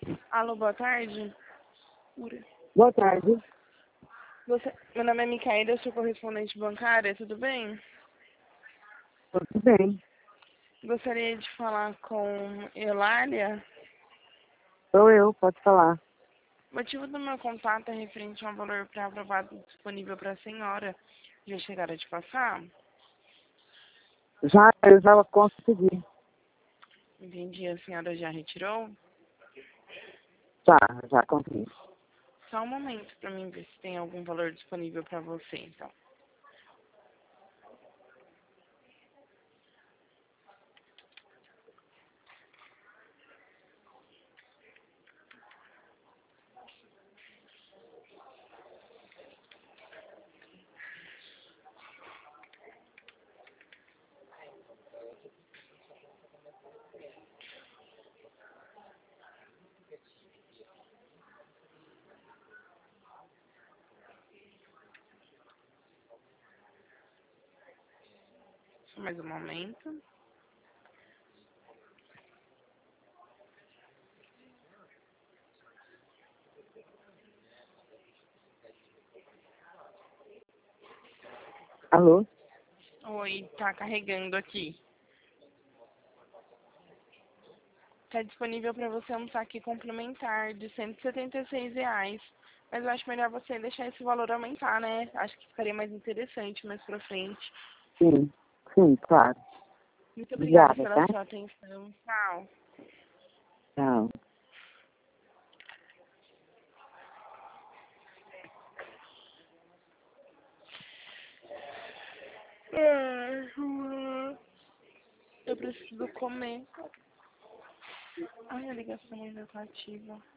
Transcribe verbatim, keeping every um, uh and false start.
Alô, boa tarde. Ura. Boa tarde. Você... Meu nome é Micaela, eu sou correspondente bancária, tudo bem? Tudo bem. Gostaria de falar com Eulália. Sou eu, pode falar. O motivo do meu contato é referente a um valor pré-aprovado disponível para a senhora. Já chegaram de passar? Já, eu já consegui. Entendi, a senhora já retirou? Já, já consegui. Só um momento para mim ver se tem algum valor disponível para você, então. Só mais um momento. Alô? Oi, tá carregando aqui. Está disponível para você um saque complementar de cento e setenta e seis reais. Mas eu acho melhor você deixar esse valor aumentar, né? Acho que ficaria mais interessante mais pra frente. Sim, sim, claro. Muito obrigada Obrigada, pela tá? sua atenção. Tchau. Tchau. Eu preciso comer. Ai, a ligação ainda tá ativa.